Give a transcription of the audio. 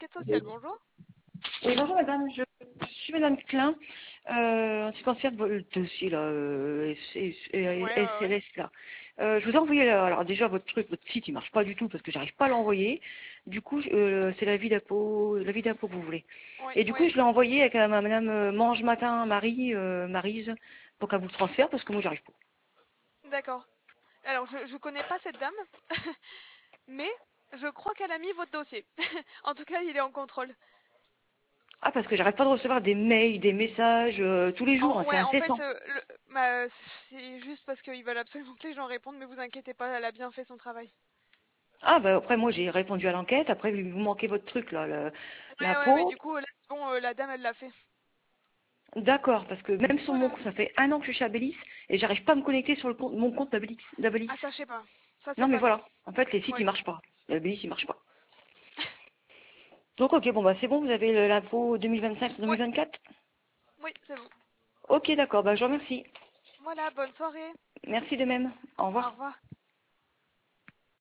l'aide sociale, bonjour. Oui, bonjour madame, je suis madame Klein, en ce qui concerne le dossier là, Ouais. SLS là. Je vous ai envoyé là, alors déjà votre truc, votre site il marche pas du tout parce que j'arrive pas à l'envoyer. Du coup, c'est l'avis d'impôt que vous voulez. Oui, Et du coup, oui, je l'ai envoyé avec madame Mange Matin Maryse, pour qu'elle vous le transfère parce que moi j'arrive pas. d'accord. Alors, je connais pas cette dame, mais je crois qu'elle a mis votre dossier. En tout cas, il est en contrôle. Ah, parce que j'arrive pas de recevoir des mails, des messages tous les jours, hein, c'est Ouais, en fait, incessant. c'est juste parce qu'ils veulent absolument que les gens répondent, mais vous inquiétez pas, elle a bien fait son travail. Ah, bah après moi j'ai répondu à l'enquête, après vous manquez votre truc là, Ouais, mais l'impôt. du coup, là, c'est bon, la dame, elle l'a fait. D'accord, parce que même sur mon Voilà. compte, ça fait un an que je suis chez Abélis et j'arrive pas à me connecter sur mon compte d'Abélis. Ah, ça, je sais pas. Ça, c'est Non mais pas moi. voilà, en fait les sites ils Ouais. marchent pas. Abélis il marche pas. Donc ok, bon bah c'est bon, vous avez l'impôt Ouais, 2025-2024. oui, c'est bon. Ok d'accord, bah je vous remercie. Voilà, bonne soirée. Merci de même. Au Au revoir. revoir.